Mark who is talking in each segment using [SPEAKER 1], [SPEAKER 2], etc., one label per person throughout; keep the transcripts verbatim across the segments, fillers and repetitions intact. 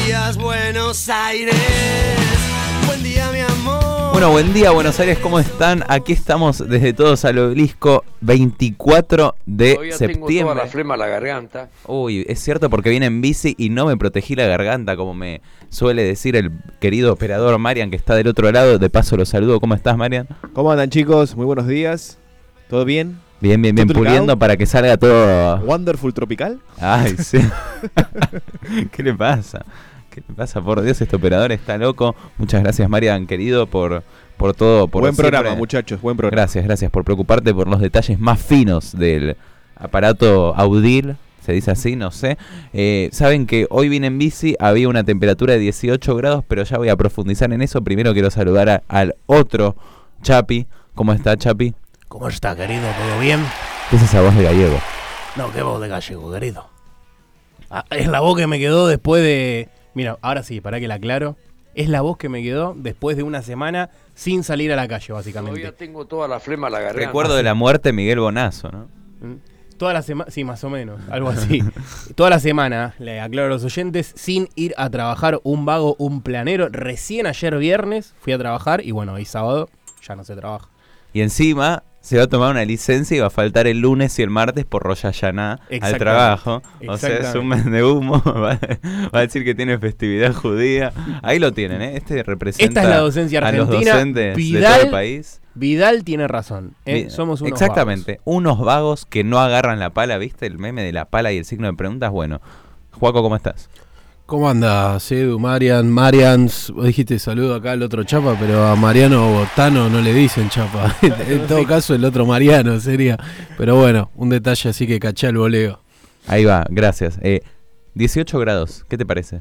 [SPEAKER 1] días, Buenos Aires. Buen día, mi amor.
[SPEAKER 2] Bueno, buen día, Buenos Aires, ¿cómo están? Aquí estamos desde Todos al Obelisco, veinticuatro de
[SPEAKER 3] Todavía
[SPEAKER 2] septiembre.
[SPEAKER 3] Tengo toda la flema en la garganta.
[SPEAKER 2] Uy, es cierto, porque vine en bici y no me protegí la garganta, como me suele decir el querido operador Marian, que está del otro lado. De paso lo saludo. ¿Cómo estás, Marian?
[SPEAKER 4] ¿Cómo andan, chicos? Muy buenos días. ¿Todo bien?
[SPEAKER 2] Bien, bien, bien, puliendo para que salga todo.
[SPEAKER 4] Wonderful Tropical.
[SPEAKER 2] Ay, sí. ¿Qué le pasa? ¿Qué le pasa? Por Dios, este operador está loco. Muchas gracias, Marian, querido, por, por todo. Por
[SPEAKER 4] buen
[SPEAKER 2] siempre.
[SPEAKER 4] programa, muchachos, buen programa.
[SPEAKER 2] Gracias, gracias por preocuparte por los detalles más finos del aparato audil. Se dice así, no sé. Eh, Saben que hoy vine en bici, había una temperatura de dieciocho grados, pero ya voy a profundizar en eso. Primero quiero saludar a, al otro Chapi. ¿Cómo está, Chapi?
[SPEAKER 5] ¿Cómo está, querido? ¿Todo bien?
[SPEAKER 2] ¿Qué es esa voz de gallego?
[SPEAKER 5] No, qué voz de gallego, querido. Ah, es la voz que me quedó después de... Mira, ahora sí, para que la aclaro. Es la voz que me quedó después de una semana sin salir a la calle, básicamente.
[SPEAKER 3] Todavía tengo toda la flema en la garganta.
[SPEAKER 2] Recuerdo de la muerte de Miguel Bonazo, ¿no?
[SPEAKER 5] Toda la semana, sí, más o menos, algo así. Toda la semana, le aclaro a los oyentes, sin ir a trabajar, un vago, un planero. Recién ayer viernes fui a trabajar y bueno, hoy sábado ya no se trabaja.
[SPEAKER 2] Y encima se va a tomar una licencia y va a faltar el lunes y el martes por Rosh Hashanah al trabajo. O sea, es un mes de humo. Va, va a decir que tiene festividad judía. Ahí lo tienen, ¿eh? Este representa
[SPEAKER 5] Esta es la docencia argentina.
[SPEAKER 2] A los docentes
[SPEAKER 5] Vidal,
[SPEAKER 2] de todo el país.
[SPEAKER 5] Vidal tiene razón, ¿eh?
[SPEAKER 2] Vi-
[SPEAKER 5] Somos unos
[SPEAKER 2] Exactamente,
[SPEAKER 5] vagos.
[SPEAKER 2] unos vagos que no agarran la pala, ¿viste? El meme de la pala y el signo de preguntas. Bueno, Juaco, ¿cómo estás?
[SPEAKER 6] ¿Cómo andas, Edu, Marian? Marian, vos dijiste saludo acá al otro Chapa, pero a Mariano Botano no le dicen Chapa. En todo caso, el otro Mariano sería. Pero bueno, un detalle así que caché al voleo.
[SPEAKER 2] Ahí va, gracias. Eh, dieciocho grados, ¿qué te parece?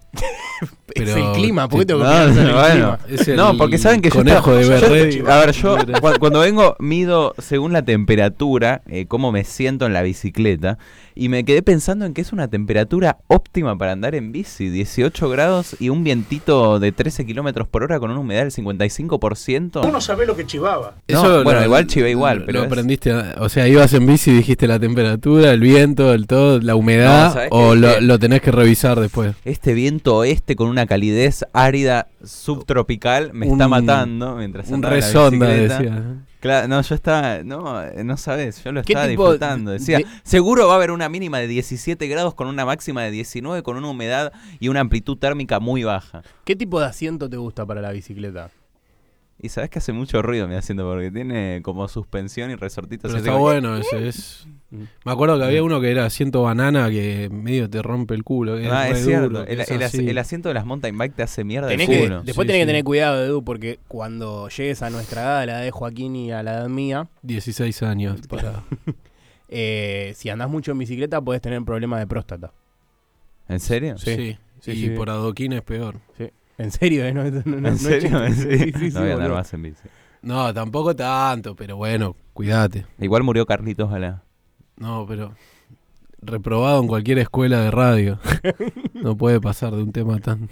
[SPEAKER 5] Es
[SPEAKER 6] Pero-
[SPEAKER 5] el clima, ¿por qué tengo que
[SPEAKER 2] No,
[SPEAKER 5] pensar en el
[SPEAKER 2] bueno.
[SPEAKER 5] clima?
[SPEAKER 6] Es el
[SPEAKER 2] No, porque saben que yo,
[SPEAKER 6] conejo
[SPEAKER 2] estaba-
[SPEAKER 6] de
[SPEAKER 2] yo-
[SPEAKER 6] Berrey.
[SPEAKER 2] a ver, yo cu- cuando vengo mido según la temperatura, eh, cómo me siento en la bicicleta, y me quedé pensando en que es una temperatura óptima para andar en bici, dieciocho grados y un vientito de trece kilómetros por hora con una humedad del cincuenta y cinco por ciento.
[SPEAKER 7] Uno sabe lo que chivaba.
[SPEAKER 2] No, bueno, igual chivé igual, pero
[SPEAKER 6] Lo
[SPEAKER 2] es-
[SPEAKER 6] aprendiste, a- o sea, ibas en bici y dijiste la temperatura, el viento, el todo, la
[SPEAKER 2] No,
[SPEAKER 6] humedad,
[SPEAKER 2] ¿sabés
[SPEAKER 6] o
[SPEAKER 2] qué?
[SPEAKER 6] lo, lo tenés que revisar después.
[SPEAKER 2] Este viento oeste con una calidez árida subtropical me
[SPEAKER 6] Un-
[SPEAKER 2] está matando mientras
[SPEAKER 6] Un
[SPEAKER 2] andaba en la
[SPEAKER 6] resonda,
[SPEAKER 2] bicicleta.
[SPEAKER 6] decía.
[SPEAKER 2] Claro, no, yo estaba, no, eh, no sabes, yo lo
[SPEAKER 5] ¿Qué
[SPEAKER 2] estaba
[SPEAKER 5] tipo
[SPEAKER 2] disfrutando. Decía,
[SPEAKER 5] de-
[SPEAKER 2] seguro va a haber una mínima de diecisiete grados con una máxima de diecinueve, con una humedad y una amplitud térmica muy baja.
[SPEAKER 5] ¿Qué tipo de asiento te gusta para la bicicleta?
[SPEAKER 2] Y sabes que hace mucho ruido me haciendo porque tiene como suspensión y resortitos.
[SPEAKER 6] Pero
[SPEAKER 2] así
[SPEAKER 6] está
[SPEAKER 2] como-
[SPEAKER 6] bueno ese. Es... Me acuerdo que había uno que era asiento banana que medio te rompe el culo. Que
[SPEAKER 2] Ah,
[SPEAKER 6] es,
[SPEAKER 2] es
[SPEAKER 6] re
[SPEAKER 2] cierto,
[SPEAKER 6] duro, que
[SPEAKER 2] el,
[SPEAKER 6] es
[SPEAKER 2] el as-
[SPEAKER 6] así.
[SPEAKER 2] el asiento de las mountain bike te hace mierda
[SPEAKER 5] Tenés
[SPEAKER 2] el
[SPEAKER 5] que,
[SPEAKER 2] culo.
[SPEAKER 5] después
[SPEAKER 6] Sí,
[SPEAKER 5] tenés
[SPEAKER 6] sí.
[SPEAKER 5] que tener cuidado, Edu, porque cuando llegues a nuestra edad, a la edad de Joaquín y a la edad mía,
[SPEAKER 6] dieciséis años. Para...
[SPEAKER 5] eh, si andás mucho en bicicleta podés tener problemas de próstata.
[SPEAKER 2] ¿En serio?
[SPEAKER 5] Sí.
[SPEAKER 6] Sí,
[SPEAKER 5] Sí,
[SPEAKER 6] y
[SPEAKER 5] sí.
[SPEAKER 6] por adoquín es peor.
[SPEAKER 5] Sí. ¿En serio? ¿eh? No, no, no, no
[SPEAKER 2] ¿En
[SPEAKER 5] es
[SPEAKER 2] serio?
[SPEAKER 5] chiste.
[SPEAKER 2] Sí,
[SPEAKER 5] Sí, sí, sí,
[SPEAKER 2] no voy a andar
[SPEAKER 5] boludo.
[SPEAKER 2] más en bici.
[SPEAKER 6] No, tampoco tanto, pero bueno, cuídate.
[SPEAKER 2] Igual murió Carlitos Balá.
[SPEAKER 6] No, pero reprobado en cualquier escuela de radio. No puede pasar de un tema tan...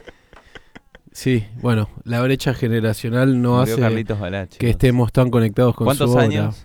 [SPEAKER 6] Sí, bueno, la brecha generacional no
[SPEAKER 2] Murió
[SPEAKER 6] hace
[SPEAKER 2] Carlitos Balá, chicos.
[SPEAKER 6] que estemos tan conectados con su
[SPEAKER 2] ¿Cuántos
[SPEAKER 6] obra.
[SPEAKER 2] años?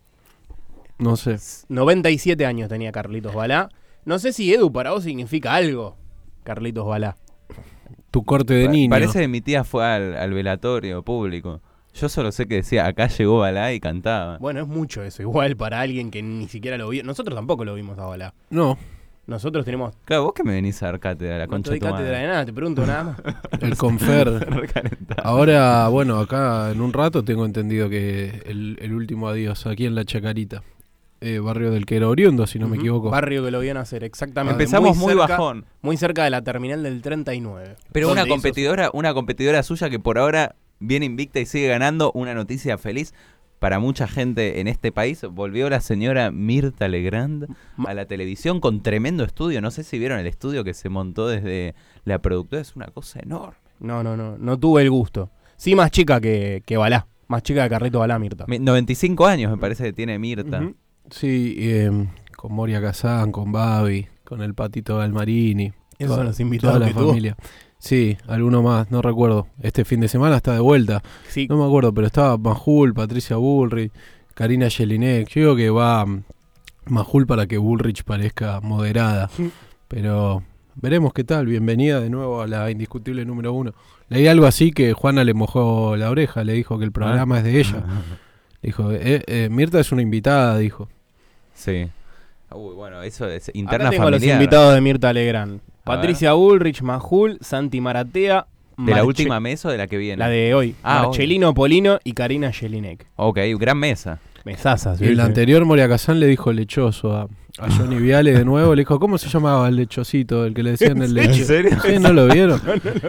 [SPEAKER 6] No sé.
[SPEAKER 5] noventa y siete años tenía Carlitos Balá. No sé si Edu para vos significa algo, Carlitos Balá.
[SPEAKER 6] Tu corte de
[SPEAKER 2] Pa-
[SPEAKER 6] niño.
[SPEAKER 2] Parece que mi tía fue al, al velatorio público. Yo solo sé que decía, acá llegó Balá y cantaba.
[SPEAKER 5] Bueno, es mucho eso, igual para alguien que ni siquiera lo vio. Nosotros tampoco lo vimos a Balá.
[SPEAKER 6] No,
[SPEAKER 5] Nosotros tenemos...
[SPEAKER 2] Claro, vos que me venís a dar cátedra, la
[SPEAKER 5] No
[SPEAKER 2] concha
[SPEAKER 5] te
[SPEAKER 2] de
[SPEAKER 5] doy
[SPEAKER 2] tu
[SPEAKER 5] cátedra de
[SPEAKER 2] madre.
[SPEAKER 5] nada, te pregunto nada más.
[SPEAKER 6] el confer.
[SPEAKER 2] Recalentado.
[SPEAKER 6] Ahora, bueno, acá en un rato tengo entendido que el, el último adiós, aquí en La Chacarita. Eh, barrio del que era oriundo, si no me
[SPEAKER 5] Ujú.
[SPEAKER 6] equivoco.
[SPEAKER 5] Barrio que lo vieron hacer, exactamente.
[SPEAKER 2] Empezamos muy,
[SPEAKER 5] cerca,
[SPEAKER 2] bajón.
[SPEAKER 5] Muy cerca de la terminal del treinta y nueve.
[SPEAKER 2] Pero una
[SPEAKER 5] donde hizo-
[SPEAKER 2] competidora, una competidora suya que por ahora viene invicta y sigue ganando, una noticia feliz para mucha gente en este país. Volvió la señora Mirta Legrand
[SPEAKER 5] Ma-
[SPEAKER 2] a la televisión con tremendo estudio. No sé si vieron el estudio que se montó desde la productora. Es una cosa enorme.
[SPEAKER 5] No, no, no, no tuve el gusto. Sí, más chica que, que Balá. Más chica que Carlito Balá, Mirta.
[SPEAKER 2] Mi- noventa y cinco años me parece que tiene Mirta.
[SPEAKER 5] Ujú.
[SPEAKER 6] Sí, eh, con Moria Kazán, con Babi, con el Patito Galmarini.
[SPEAKER 5] Esos
[SPEAKER 6] toda-
[SPEAKER 5] son los invitados
[SPEAKER 6] toda la
[SPEAKER 5] que tuvo.
[SPEAKER 6] familia. Sí, alguno más, no recuerdo. Este fin de semana está de vuelta.
[SPEAKER 5] Sí,
[SPEAKER 6] No me acuerdo, pero estaba Majul, Patricia Bullrich, Karina Jelinek. Yo digo que va mm, Majul para que Bullrich parezca moderada. Pero veremos qué tal. Bienvenida de nuevo a la indiscutible número uno. Leí algo así que Juana le mojó la oreja, le dijo que el programa
[SPEAKER 2] Ah.
[SPEAKER 6] es de ella. Dijo, eh, eh, Mirta es una invitada, dijo.
[SPEAKER 2] Sí. Uy, bueno, eso es
[SPEAKER 5] Acá
[SPEAKER 2] interna
[SPEAKER 5] tengo
[SPEAKER 2] familiar.
[SPEAKER 5] los invitados de Mirta Legrand.
[SPEAKER 2] A
[SPEAKER 5] Patricia Bullrich, Majul, Santi Maratea.
[SPEAKER 2] ¿De la
[SPEAKER 5] Marche-
[SPEAKER 2] última mesa o de la que viene?
[SPEAKER 5] La de hoy.
[SPEAKER 2] Ah,
[SPEAKER 5] Marcelino Polino y Karina Jelinek.
[SPEAKER 2] Ok, gran mesa.
[SPEAKER 5] Mesazas.
[SPEAKER 6] Y el
[SPEAKER 5] ¿viste?
[SPEAKER 6] anterior Moria Kazan le dijo lechoso a, a Johnny Viale de nuevo. Le dijo, ¿cómo se llamaba el lechocito? El que le decían el lecho.
[SPEAKER 2] ¿En serio?
[SPEAKER 6] Sí, ¿no lo vieron?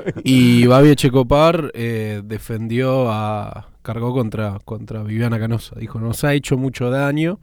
[SPEAKER 6] Y Babi Echecopar eh, defendió a... cargó contra, contra Viviana Canosa. Dijo, nos ha hecho mucho daño.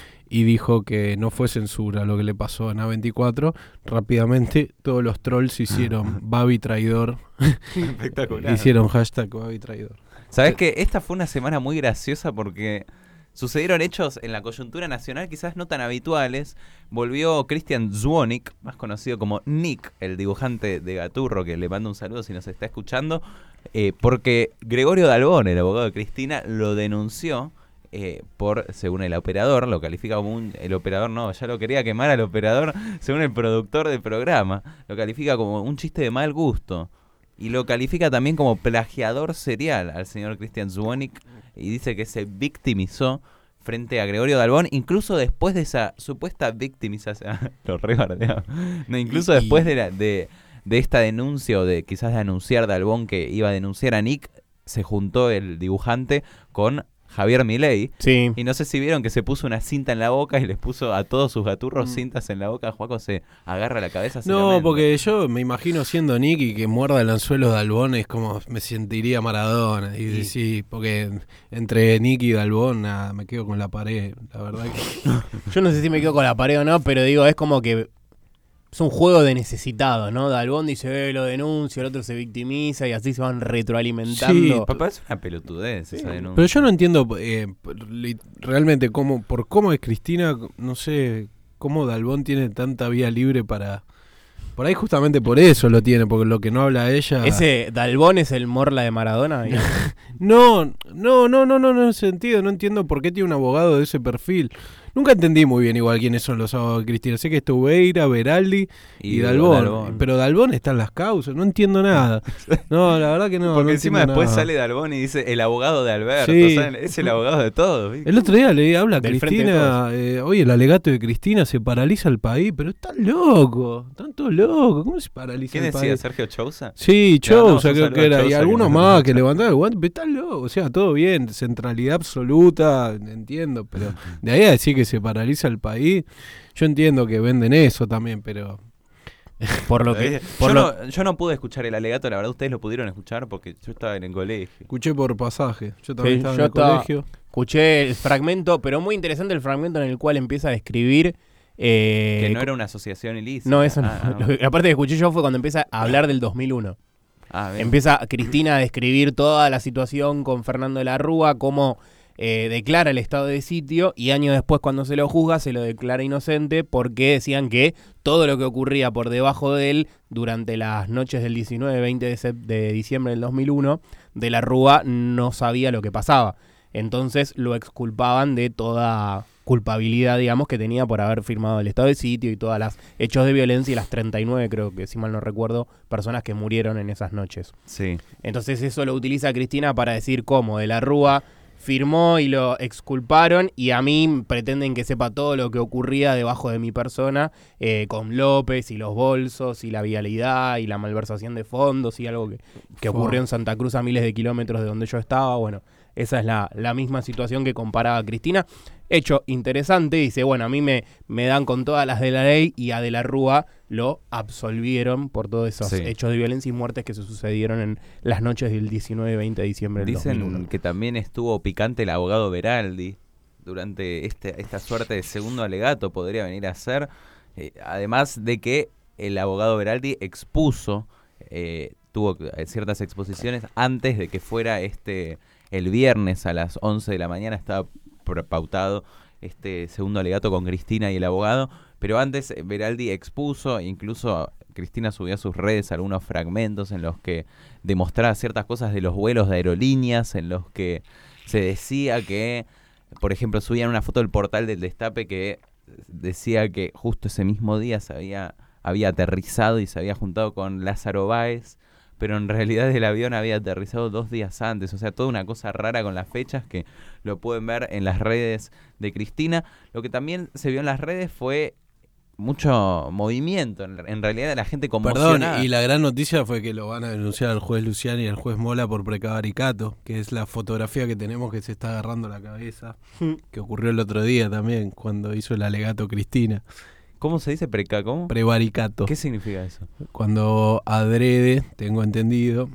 [SPEAKER 6] Y dijo que no fue censura lo que le pasó en A veinticuatro. Rápidamente todos los trolls hicieron Babi traidor.
[SPEAKER 2] Espectacular.
[SPEAKER 6] Hicieron hashtag Babi traidor.
[SPEAKER 2] ¿Sabes qué? Esta fue una semana muy graciosa porque sucedieron hechos en la coyuntura nacional quizás no tan habituales. Volvió Christian Zwonik, más conocido como Nick, el dibujante de Gaturro, que le mando un saludo si nos está escuchando, eh, porque Gregorio Dalbón, el abogado de Cristina, lo denunció eh, por, según el operador, lo califica como un... El operador no, ya lo quería quemar al operador, según el productor del programa, lo califica como un chiste de mal gusto. Y lo califica también como plagiador serial al señor Christian Zwonik y dice que se victimizó frente a Gregorio Dalbón, incluso después de esa supuesta victimización. Lo rebardeaba. No, incluso
[SPEAKER 6] Y-
[SPEAKER 2] después de, la, de, de esta denuncia o de quizás de anunciar Dalbón que iba a denunciar a Nick, se juntó el dibujante con Javier Milei.
[SPEAKER 5] Sí.
[SPEAKER 2] Y no sé si vieron que se puso una cinta en la boca y les puso a todos sus gaturros
[SPEAKER 6] Mm.
[SPEAKER 2] cintas en la boca. Juaco se agarra la cabeza. se
[SPEAKER 6] No,
[SPEAKER 2] lamenta.
[SPEAKER 6] porque yo me imagino siendo Nick y que muerda el anzuelo de Dalbón es como me sentiría Maradona. Y,
[SPEAKER 2] Y-
[SPEAKER 6] sí, porque entre Nick y Dalbón nada, me quedo con la pared. La verdad que...
[SPEAKER 5] Yo no sé si me quedo con la pared o no, pero digo, es como que es un juego de necesitados, ¿no? Dalbón dice, eh, lo denuncio, el otro se victimiza y así se van retroalimentando.
[SPEAKER 6] Sí,
[SPEAKER 2] Papá, es una pelotudez esa denuncia.
[SPEAKER 6] Pero yo no entiendo eh, li- realmente cómo, por cómo es Cristina, no sé, cómo Dalbón tiene tanta vía libre para... Por ahí justamente por eso lo tiene, porque lo que no habla ella...
[SPEAKER 5] Ese Dalbón es el Morla de Maradona. y-
[SPEAKER 6] No, no, no, no, no, no, en ese sentido, no entiendo por qué tiene un abogado de ese perfil. Nunca entendí muy bien igual quiénes son los abogados de Cristina. Sé que es Tubeira, Beraldi y,
[SPEAKER 2] Y
[SPEAKER 6] Dalbón,
[SPEAKER 2] Dalbón.
[SPEAKER 6] pero Dalbón está en las causas, no entiendo nada. No, la verdad que no.
[SPEAKER 2] Porque
[SPEAKER 6] no
[SPEAKER 2] encima
[SPEAKER 6] entiendo
[SPEAKER 2] después
[SPEAKER 6] nada.
[SPEAKER 2] sale Dalbón y dice el abogado de Alberto.
[SPEAKER 6] Sí.
[SPEAKER 2] ¿Saben? Es el abogado de todos. ¿viste?
[SPEAKER 6] El otro día le habla a
[SPEAKER 5] Del frente de
[SPEAKER 6] Cristina, eh, oye, el alegato de Cristina se paraliza el país, pero está loco, están todos locos, ¿cómo se paraliza
[SPEAKER 2] ¿Quién
[SPEAKER 6] el
[SPEAKER 2] decía?
[SPEAKER 6] país?
[SPEAKER 2] ¿Sergio Chousa?
[SPEAKER 6] Sí,
[SPEAKER 2] Le mandamos
[SPEAKER 6] Chousa
[SPEAKER 2] un
[SPEAKER 6] creo
[SPEAKER 2] saludo
[SPEAKER 6] que
[SPEAKER 2] a
[SPEAKER 6] era, y
[SPEAKER 2] Chousa, que
[SPEAKER 6] algunos
[SPEAKER 2] nos
[SPEAKER 6] más
[SPEAKER 2] escucha.
[SPEAKER 6] que levantaban el guante, pero está loco, o sea, todo bien, centralidad absoluta, entiendo, pero de ahí a decir que se paraliza el país, yo entiendo que venden eso también, pero...
[SPEAKER 5] Por lo que. Por
[SPEAKER 2] yo,
[SPEAKER 5] lo-
[SPEAKER 2] no, yo no pude escuchar el alegato, la verdad ustedes lo pudieron escuchar porque yo estaba en el colegio.
[SPEAKER 6] Escuché por pasaje, yo también
[SPEAKER 5] Sí,
[SPEAKER 6] estaba
[SPEAKER 5] yo
[SPEAKER 6] en el
[SPEAKER 5] estaba-
[SPEAKER 6] colegio.
[SPEAKER 5] Escuché el fragmento, pero muy interesante el fragmento en el cual empieza a describir. eh,
[SPEAKER 2] Que no era una asociación ilícita.
[SPEAKER 5] No, eso
[SPEAKER 2] Ah,
[SPEAKER 5] no. Lo que- La parte que escuché yo fue cuando empieza a hablar del dos mil uno.
[SPEAKER 2] Ah, bien.
[SPEAKER 5] Empieza Cristina a describir toda la situación con Fernando de la Rúa, cómo eh, declara el estado de sitio y años después cuando se lo juzga se lo declara inocente porque decían que todo lo que ocurría por debajo de él durante las noches del diecinueve veinte de, sep- de diciembre del dos mil uno, de la Rúa no sabía lo que pasaba. Entonces lo exculpaban de toda culpabilidad, digamos, que tenía por haber firmado el estado de sitio y todas las hechos de violencia y las treinta y nueve, creo que si mal no recuerdo, personas que murieron en esas noches.
[SPEAKER 2] Sí.
[SPEAKER 5] Entonces eso lo utiliza Cristina para decir cómo de la Rúa firmó y lo exculparon y a mí pretenden que sepa todo lo que ocurría debajo de mi persona eh, con López y los bolsos y la vialidad y la malversación de fondos y algo que, que
[SPEAKER 6] Fua.
[SPEAKER 5] ocurrió en Santa Cruz a miles de kilómetros de donde yo estaba. Bueno, esa es la, la misma situación que comparaba Cristina. Hecho interesante, dice, bueno, a mí me, me dan con todas las de la ley y a De la Rúa lo absolvieron por todos esos
[SPEAKER 2] Sí.
[SPEAKER 5] hechos de violencia y muertes que se sucedieron en las noches del diecinueve y veinte de diciembre del dos mil uno.
[SPEAKER 2] Dicen que también estuvo picante el abogado Beraldi durante este, esta suerte de segundo alegato, podría venir a ser. Eh, además de que el abogado Beraldi expuso, eh, tuvo eh, ciertas exposiciones antes de que fuera este el viernes a las once de la mañana, estaba pr- pautado este segundo alegato con Cristina y el abogado, pero antes eh, Beraldi expuso, incluso Cristina subió a sus redes algunos fragmentos en los que demostraba ciertas cosas de los vuelos de aerolíneas, en los que se decía que, por ejemplo, subían una foto del portal del Destape que decía que justo ese mismo día se había había aterrizado y se había juntado con Lázaro Báez, pero en realidad el avión había aterrizado dos días antes, o sea, toda una cosa rara con las fechas que lo pueden ver en las redes de Cristina. Lo que también se vio en las redes fue mucho movimiento, en, en realidad la gente conmocionada.
[SPEAKER 6] Perdón, y la gran noticia fue que lo van a denunciar al juez Luciani y al juez Mola por precavaricato, que es la fotografía que tenemos que se está agarrando la cabeza, que ocurrió el otro día también, cuando hizo el alegato Cristina.
[SPEAKER 2] ¿Cómo se dice preca? ¿Cómo?
[SPEAKER 6] Prevaricato.
[SPEAKER 2] ¿Qué significa eso?
[SPEAKER 6] Cuando adrede, tengo entendido,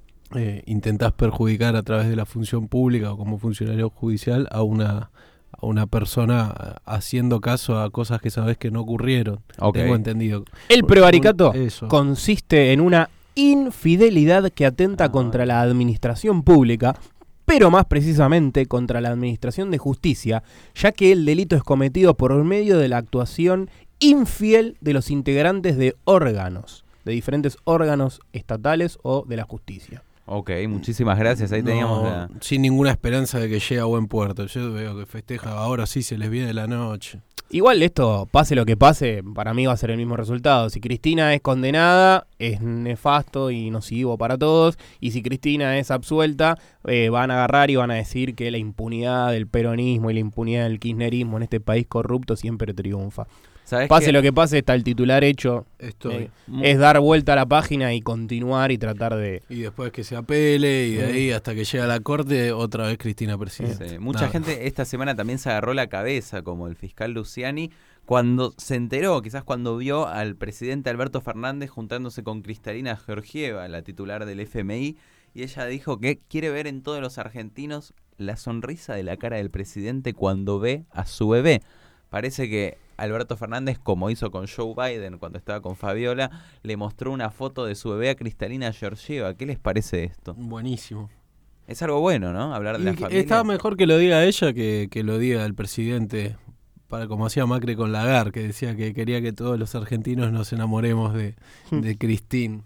[SPEAKER 6] eh, intentás perjudicar a través de la función pública o como funcionario judicial a una a una persona haciendo caso a cosas que sabes que no ocurrieron.
[SPEAKER 2] Okay.
[SPEAKER 6] Tengo entendido.
[SPEAKER 5] El prevaricato
[SPEAKER 6] Eso.
[SPEAKER 5] consiste en una infidelidad que atenta
[SPEAKER 2] Ah.
[SPEAKER 5] contra la administración pública, pero más precisamente contra la administración de justicia, ya que el delito es cometido por medio de la actuación infiel de los integrantes de órganos, de diferentes órganos estatales o de la justicia.
[SPEAKER 2] Ok, muchísimas gracias. Ahí
[SPEAKER 6] No,
[SPEAKER 2] teníamos la...
[SPEAKER 6] sin ninguna esperanza de que llegue a buen puerto. Yo veo que festeja, ahora sí se les viene la noche.
[SPEAKER 5] Igual esto, pase lo que pase, para mí va a ser el mismo resultado. Si Cristina es condenada, es nefasto y nocivo para todos. Y si Cristina es absuelta, eh, van a agarrar y van a decir que la impunidad del peronismo y la impunidad del kirchnerismo en este país corrupto siempre triunfa.
[SPEAKER 2] ¿Sabes
[SPEAKER 5] Pase
[SPEAKER 2] qué?
[SPEAKER 5] lo que pase, está el titular hecho.
[SPEAKER 6] Estoy.
[SPEAKER 5] Eh, es dar vuelta a la página y continuar y tratar de...
[SPEAKER 6] Y después que se apele y de ahí hasta que llega a la corte, otra vez Cristina presidente.
[SPEAKER 2] Sí, mucha
[SPEAKER 6] Nada.
[SPEAKER 2] gente esta semana también se agarró la cabeza, como el fiscal Luciani, cuando se enteró, quizás cuando vio al presidente Alberto Fernández juntándose con Cristalina Georgieva, la titular del F M I, y ella dijo que quiere ver en todos los argentinos la sonrisa de la cara del presidente cuando ve a su bebé. Parece que Alberto Fernández, como hizo con Joe Biden cuando estaba con Fabiola, le mostró una foto de su bebé a Cristalina Georgieva. ¿Qué les parece esto?
[SPEAKER 6] Buenísimo.
[SPEAKER 2] Es algo bueno, ¿no? Hablar de la
[SPEAKER 6] Y
[SPEAKER 2] familia.
[SPEAKER 6] está mejor que lo diga ella que, que lo diga el presidente, para como hacía Macri con Lagarde, que decía que quería que todos los argentinos nos enamoremos de, de Cristín.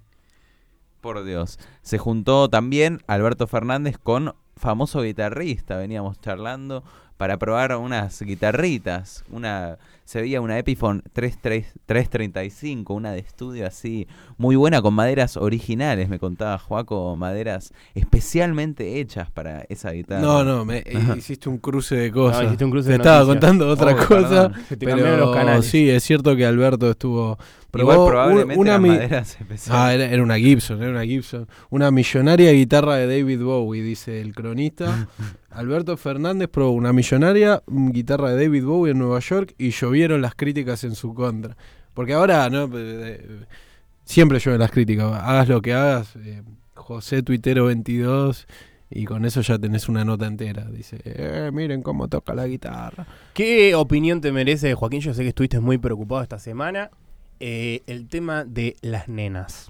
[SPEAKER 2] Por Dios. Se juntó también Alberto Fernández con famoso guitarrista. Veníamos charlando para probar unas guitarritas. Una se veía una Epiphone trescientos treinta y cinco, una de estudio así, muy buena, con maderas originales, me contaba Joaco, maderas especialmente hechas para esa guitarra.
[SPEAKER 6] No, no, me, eh, hiciste un cruce de cosas.
[SPEAKER 5] No, hiciste un cruce
[SPEAKER 6] Te
[SPEAKER 5] de
[SPEAKER 6] estaba
[SPEAKER 5] noticias.
[SPEAKER 6] contando otra
[SPEAKER 2] Oh,
[SPEAKER 6] cosa.
[SPEAKER 2] perdón.
[SPEAKER 5] Se te cambiaron
[SPEAKER 6] Pero
[SPEAKER 5] los canales.
[SPEAKER 6] sí, es cierto que Alberto estuvo...
[SPEAKER 2] Igual
[SPEAKER 6] probó
[SPEAKER 2] probablemente
[SPEAKER 6] una
[SPEAKER 2] eran
[SPEAKER 6] mi-
[SPEAKER 2] maderas especiales.
[SPEAKER 6] Ah, era, era una Gibson, era una Gibson. Una millonaria guitarra de David Bowie, dice el cronista. Alberto Fernández probó una millonaria mm, guitarra de David Bowie en Nueva York y llovieron las críticas en su contra. Porque ahora, ¿no? Eh, siempre llueven las críticas. Hagas lo que hagas, eh, José Tuitero veintidós, y con eso ya tenés una nota entera. Dice, eh, miren cómo toca la guitarra.
[SPEAKER 5] ¿Qué opinión te merece, Joaquín? Yo sé que estuviste muy preocupado esta semana. Eh, el tema de las nenas.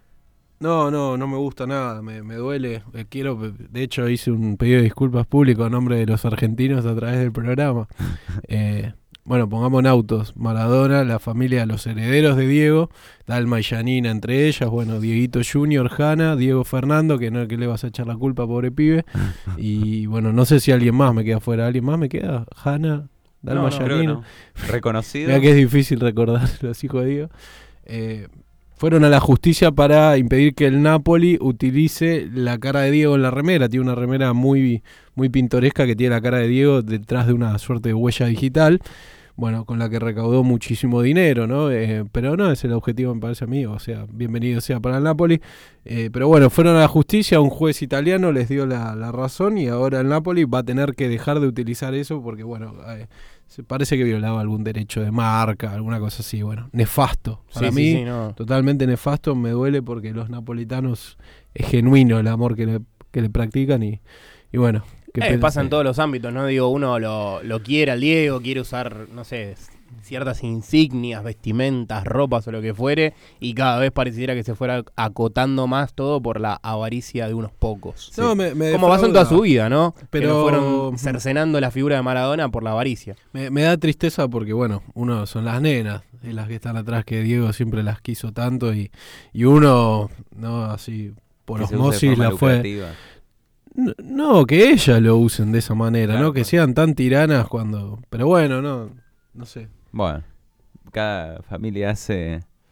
[SPEAKER 6] No, no, no me gusta nada, me, me duele. Eh, quiero, de hecho, hice un pedido de disculpas público a nombre de los argentinos a través del programa. Eh, bueno, pongamos en autos. Maradona, la familia, los herederos de Diego, Dalma y Janina entre ellas. Bueno, Dieguito Junior, Hanna, Diego Fernando, que no que le vas a echar la culpa, pobre pibe. Y bueno, no sé si alguien más me queda fuera. ¿Alguien más me queda? Hanna, Dalma,
[SPEAKER 2] No, no, creo que
[SPEAKER 6] Janina.
[SPEAKER 2] no. Reconocido.
[SPEAKER 6] Mira que es difícil recordar los hijos de Diego. Eh, fueron a la justicia para impedir que el Napoli utilice la cara de Diego en la remera. Tiene una remera muy, muy pintoresca que tiene la cara de Diego detrás de una suerte de huella digital. Bueno, con la que recaudó muchísimo dinero, ¿no? Eh, pero no es el objetivo, me parece a mí. O sea, bienvenido sea para el Napoli. Eh, pero bueno, fueron a la justicia, un juez italiano les dio la, la razón y ahora el Napoli va a tener que dejar de utilizar eso porque, bueno... Eh, se parece que violaba algún derecho de marca, alguna cosa así, bueno, nefasto. Para
[SPEAKER 5] Sí,
[SPEAKER 6] mí,
[SPEAKER 5] sí, sí, no.
[SPEAKER 6] totalmente nefasto, me duele porque los napolitanos es genuino el amor que le, que le practican y, y bueno. Que
[SPEAKER 5] Eh, pasa en todos los ámbitos, ¿no? Digo, uno lo, lo quiere al Diego, quiere usar, no sé, ciertas insignias, vestimentas, ropas o lo que fuere, y cada vez pareciera que se fuera acotando más todo por la avaricia de unos pocos.
[SPEAKER 6] No, me, me
[SPEAKER 5] Como pasó en toda su vida, ¿no?
[SPEAKER 6] Pero-
[SPEAKER 5] Pero fueron cercenando la figura de Maradona por la avaricia.
[SPEAKER 6] Me, me da tristeza porque, bueno, uno son las nenas, y las que están atrás, que Diego siempre las quiso tanto, y, y uno, no, así, por
[SPEAKER 2] Que se use de
[SPEAKER 6] osmosis
[SPEAKER 2] forma
[SPEAKER 6] la fue...
[SPEAKER 2] lucrativa.
[SPEAKER 6] No, no, que ellas lo usen de esa manera,
[SPEAKER 2] Claro,
[SPEAKER 6] ¿no? Que
[SPEAKER 2] claro.
[SPEAKER 6] sean tan tiranas cuando... Pero bueno, no, no sé.
[SPEAKER 2] Bueno, cada familia hace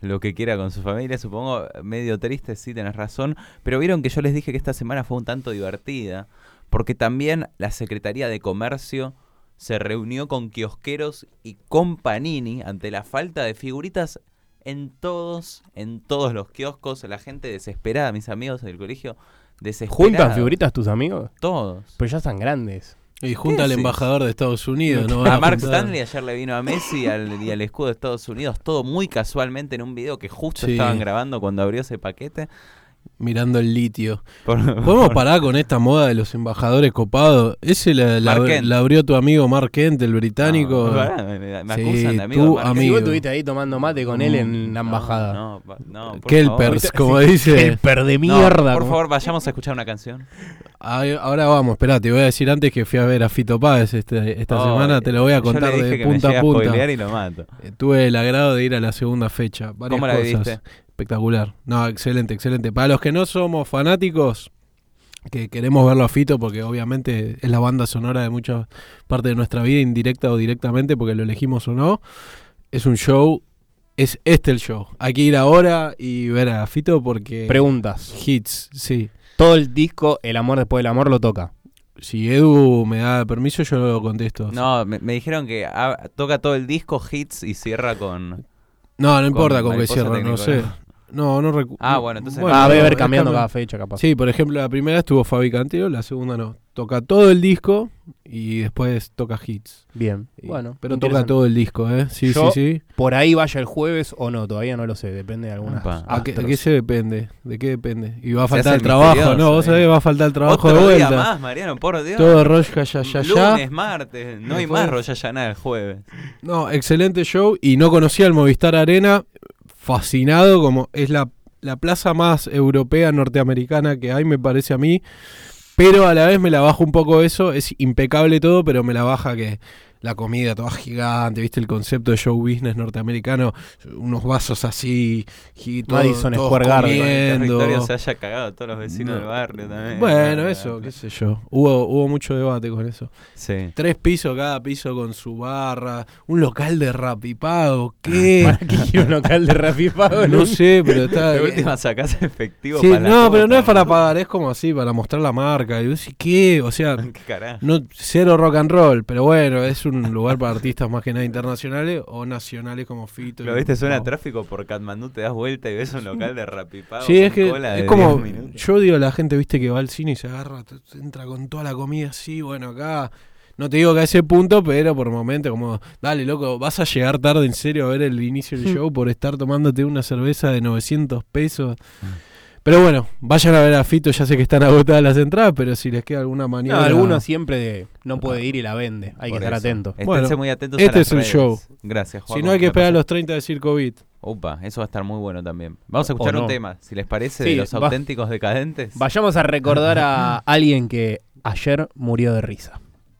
[SPEAKER 2] lo que quiera con su familia, supongo, medio triste, sí, tenés razón, pero vieron que yo les dije que esta semana fue un tanto divertida, porque también la Secretaría de Comercio se reunió con kiosqueros y con Panini ante la falta de figuritas en todos, en todos los kioscos, la gente desesperada, mis amigos del colegio, desesperados.
[SPEAKER 5] ¿Juntan figuritas tus amigos?
[SPEAKER 2] Todos.
[SPEAKER 5] Pero ya están grandes.
[SPEAKER 6] Y junta
[SPEAKER 2] ¿Qué
[SPEAKER 6] al
[SPEAKER 2] es
[SPEAKER 6] embajador de Estados Unidos, ¿no?
[SPEAKER 2] A Mark
[SPEAKER 6] juntar.
[SPEAKER 2] Stanley ayer le vino a Messi al, y al escudo de Estados Unidos, todo muy casualmente en un video que justo
[SPEAKER 6] Sí.
[SPEAKER 2] estaban grabando cuando abrió ese paquete.
[SPEAKER 6] Mirando el litio.
[SPEAKER 2] Por-
[SPEAKER 6] ¿Podemos
[SPEAKER 2] por-
[SPEAKER 6] parar con esta moda de los embajadores copados? Ese la, la,
[SPEAKER 2] Mark Kent.
[SPEAKER 6] la abrió tu amigo Mark Kent, el británico.
[SPEAKER 2] No, pará, me, me- me
[SPEAKER 6] Sí,
[SPEAKER 2] acusan de amigo.
[SPEAKER 6] tú,
[SPEAKER 2] de Mark
[SPEAKER 5] Si
[SPEAKER 6] amigo.
[SPEAKER 5] vos estuviste ahí tomando mate con él en la embajada.
[SPEAKER 2] No, no, no, por
[SPEAKER 6] Kelpers,
[SPEAKER 2] favor.
[SPEAKER 6] como dice.
[SPEAKER 5] El per de
[SPEAKER 2] No,
[SPEAKER 5] mierda.
[SPEAKER 2] por
[SPEAKER 5] como-
[SPEAKER 2] favor, vayamos a escuchar una canción.
[SPEAKER 6] Ay, ahora vamos, esperá, te voy a decir antes que fui a ver a Fito Páez este, esta
[SPEAKER 2] Oh,
[SPEAKER 6] semana, te lo voy a
[SPEAKER 2] yo
[SPEAKER 6] contar
[SPEAKER 2] le dije
[SPEAKER 6] de
[SPEAKER 2] que me
[SPEAKER 6] punta
[SPEAKER 2] llega
[SPEAKER 6] a punta.
[SPEAKER 2] spoilear y lo mato.
[SPEAKER 6] Eh, Tuve el agrado de ir a la segunda fecha. Varias
[SPEAKER 2] ¿Cómo la
[SPEAKER 6] cosas.
[SPEAKER 2] viviste?
[SPEAKER 6] Espectacular. No, excelente, excelente. Para los que no somos fanáticos, que queremos verlo a Fito, porque obviamente es la banda sonora de muchas partes de nuestra vida, indirecta o directamente, porque lo elegimos o no, es un show, es este el show. Hay que ir ahora y ver a Fito porque...
[SPEAKER 5] Preguntas.
[SPEAKER 6] Hits, sí.
[SPEAKER 5] Todo el disco El amor después del amor lo toca.
[SPEAKER 6] Si Edu me da permiso, yo lo contesto.
[SPEAKER 2] No, me, me dijeron que ah, toca todo el disco, hits y cierra con...
[SPEAKER 6] No, no importa
[SPEAKER 2] con
[SPEAKER 6] con, que
[SPEAKER 2] Mariposa
[SPEAKER 6] cierra, no sé.
[SPEAKER 2] Técnico.
[SPEAKER 6] No, no recuerdo.
[SPEAKER 2] Ah, bueno, entonces-
[SPEAKER 5] Ah, debe haber
[SPEAKER 6] es
[SPEAKER 5] cambiando
[SPEAKER 6] cambio-
[SPEAKER 5] cada fecha, capaz.
[SPEAKER 6] Sí, por ejemplo, la primera estuvo Fabi Cantero, la segunda no. Toca todo el disco y después toca hits.
[SPEAKER 5] Bien.
[SPEAKER 6] Y-
[SPEAKER 5] Bueno,
[SPEAKER 6] pero toca
[SPEAKER 5] interesante.
[SPEAKER 6] todo el disco, ¿eh? Sí,
[SPEAKER 5] Yo-
[SPEAKER 6] sí, sí.
[SPEAKER 5] Por ahí vaya el juees o no, todavía no lo sé, depende de algunas.
[SPEAKER 2] Opa.
[SPEAKER 6] ¿A qué,
[SPEAKER 5] astros.
[SPEAKER 6] ¿De qué se depende? ¿De qué depende? Y va a
[SPEAKER 2] Se
[SPEAKER 6] faltar
[SPEAKER 2] hace
[SPEAKER 6] el
[SPEAKER 2] el
[SPEAKER 6] trabajo,
[SPEAKER 2] misterioso,
[SPEAKER 6] ¿no? Vos
[SPEAKER 2] eh.
[SPEAKER 6] sabés, va a faltar el trabajo
[SPEAKER 2] Otro
[SPEAKER 6] de
[SPEAKER 2] día
[SPEAKER 6] vuelta.
[SPEAKER 2] más, Mariano, por Dios.
[SPEAKER 6] Todo Rosh ya, ya, ya.
[SPEAKER 2] Lunes, martes, no hay
[SPEAKER 6] Después-
[SPEAKER 2] más Rosh Hashanah el jueves.
[SPEAKER 6] No, excelente show y no conocía el Movistar Arena, fascinado, como es la, la plaza más europea norteamericana que hay, me parece a mí, pero a la vez me la baja un poco eso, es impecable todo, pero me la baja que la comida toda gigante, viste el concepto de show business norteamericano, unos vasos así, y todo,
[SPEAKER 5] Madison
[SPEAKER 6] todos
[SPEAKER 5] Square Garden.
[SPEAKER 2] El
[SPEAKER 6] comiendo.
[SPEAKER 2] territorio se haya cagado a todos los vecinos
[SPEAKER 6] No.
[SPEAKER 2] del barrio también.
[SPEAKER 6] Bueno, eso, qué sé yo, hubo, hubo mucho debate con eso.
[SPEAKER 2] Sí.
[SPEAKER 6] Tres pisos, cada piso con su barra, un local de rapipago, ¿qué?
[SPEAKER 5] ¿Para qué quiero un local de Rappi Pago?
[SPEAKER 6] No sé, pero está...
[SPEAKER 2] De última sacás efectivo
[SPEAKER 6] Sí,
[SPEAKER 2] para la
[SPEAKER 6] no, pero no
[SPEAKER 2] copa,
[SPEAKER 6] es para pagar, es como así, para mostrar la marca. Y vos decís, ¿qué? O sea,
[SPEAKER 2] ¿Qué carajo?
[SPEAKER 6] no, cero rock and roll, pero bueno, es un lugar para artistas más que nada internacionales o nacionales como Fito.
[SPEAKER 2] Lo
[SPEAKER 6] y-
[SPEAKER 2] viste, suena
[SPEAKER 6] no.
[SPEAKER 2] tráfico por Katmandú, te das vuelta y ves un local de Rapipago.
[SPEAKER 6] Sí, es
[SPEAKER 2] con
[SPEAKER 6] que
[SPEAKER 2] cola
[SPEAKER 6] es
[SPEAKER 2] de
[SPEAKER 6] como,
[SPEAKER 2] diez minutos.
[SPEAKER 6] yo digo a la gente, viste, que va al cine y se agarra, t- entra con toda la comida así, bueno, acá... No te digo que a ese punto, pero por momento como, dale, loco, vas a llegar tarde en serio a ver el inicio del show por estar tomándote una cerveza de novecientos pesos. Pero bueno, vayan a ver a Fito, ya sé que están agotadas las entradas, pero si les queda alguna
[SPEAKER 5] No,
[SPEAKER 6] maniobra...
[SPEAKER 5] alguno siempre no puede ir y la vende. Hay
[SPEAKER 2] Por
[SPEAKER 5] que estar
[SPEAKER 2] eso.
[SPEAKER 5] atento.
[SPEAKER 2] Esténse
[SPEAKER 6] Bueno,
[SPEAKER 2] muy atentos a
[SPEAKER 6] este
[SPEAKER 2] las
[SPEAKER 6] es el
[SPEAKER 2] redes.
[SPEAKER 6] show.
[SPEAKER 2] Gracias, Juan.
[SPEAKER 6] Si no hay que esperar a los treinta de Circo Beat.
[SPEAKER 2] Upa, eso va a estar muy bueno también. Vamos a escuchar
[SPEAKER 5] O no.
[SPEAKER 2] un tema, si les parece,
[SPEAKER 5] Sí,
[SPEAKER 2] de los
[SPEAKER 5] va-
[SPEAKER 2] auténticos decadentes.
[SPEAKER 5] Vayamos a recordar a alguien que ayer murió de risa.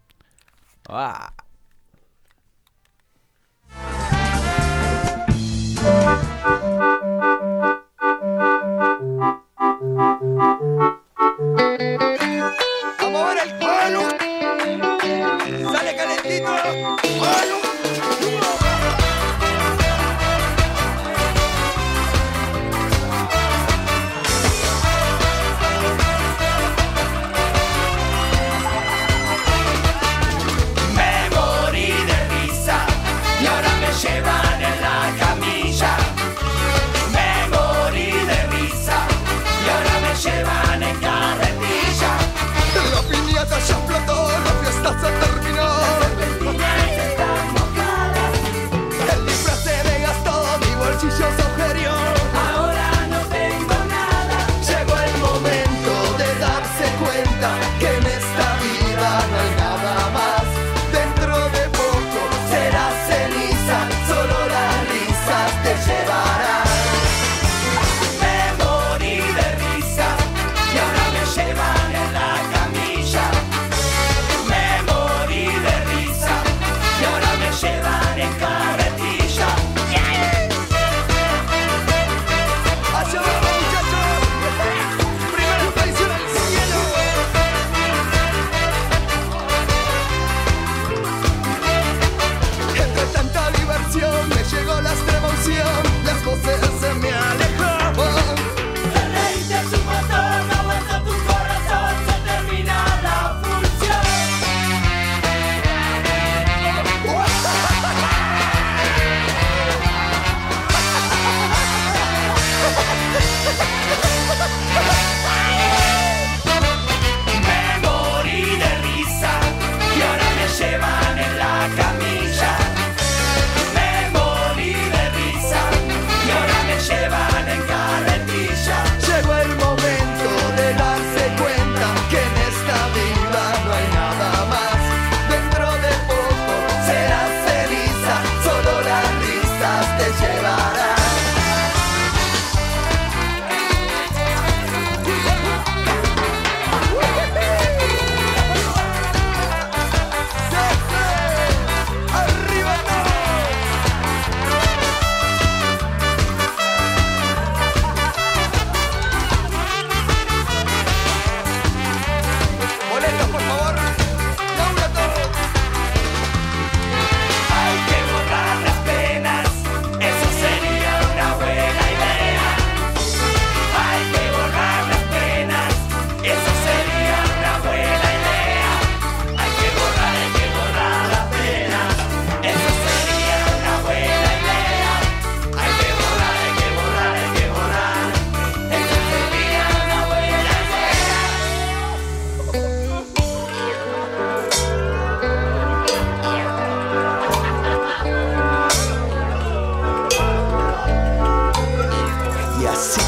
[SPEAKER 2] Ah.
[SPEAKER 1] Vamos a ver el palo. Sale calentito. Palo. Me morí de risa y ahora me llevan en la camilla.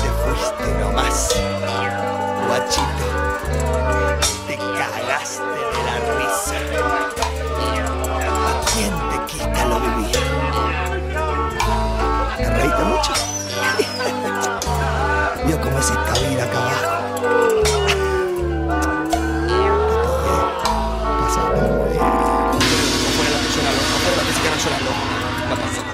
[SPEAKER 1] te fuiste nomás. Guachito, te cagaste de la risa. ¿A quién te quita lo vivido? ¿Te reíste mucho? Vio cómo es esta vida acá abajo. Pasa muy bien. Afuera la persona, afuera la persona llorando. Va a pasar.